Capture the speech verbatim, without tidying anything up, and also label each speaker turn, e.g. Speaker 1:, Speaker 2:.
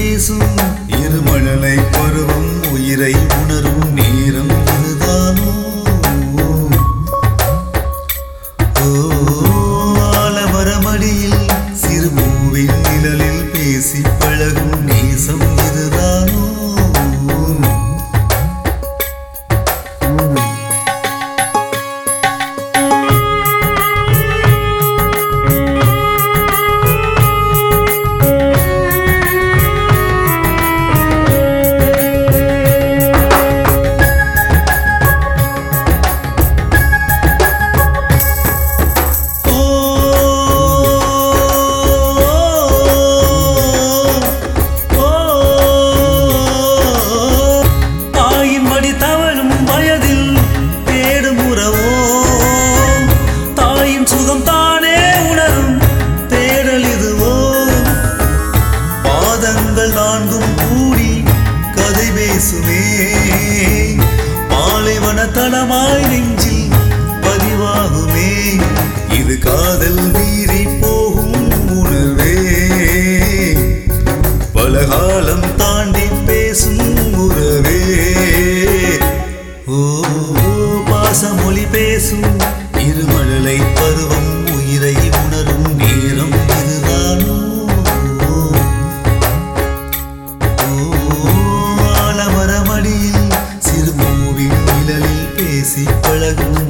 Speaker 1: பேசும் இருமழலை பருவம் உயிரை உணரும் நேரம் இதுதானோ ஆலமரமடியில் சிறுபூவின் நிழலில் பேசி பழகும் நேசம் இதுதானோ நான்கும் கூடி கதை பேசுமே பாலைவன தளமாய் நெஞ்சில் பதிவாகுமே இது காதல் மீறி போகும் உணர்வே பலகாலம் தாண்டி பேசும் உறவே ஓ பாசமொழி பேசும் இருமழலை பருவம் உயிரை உணரும் நேரம் இதுதானோ சிறுபூவின் நிழலில் பேசி பழகும்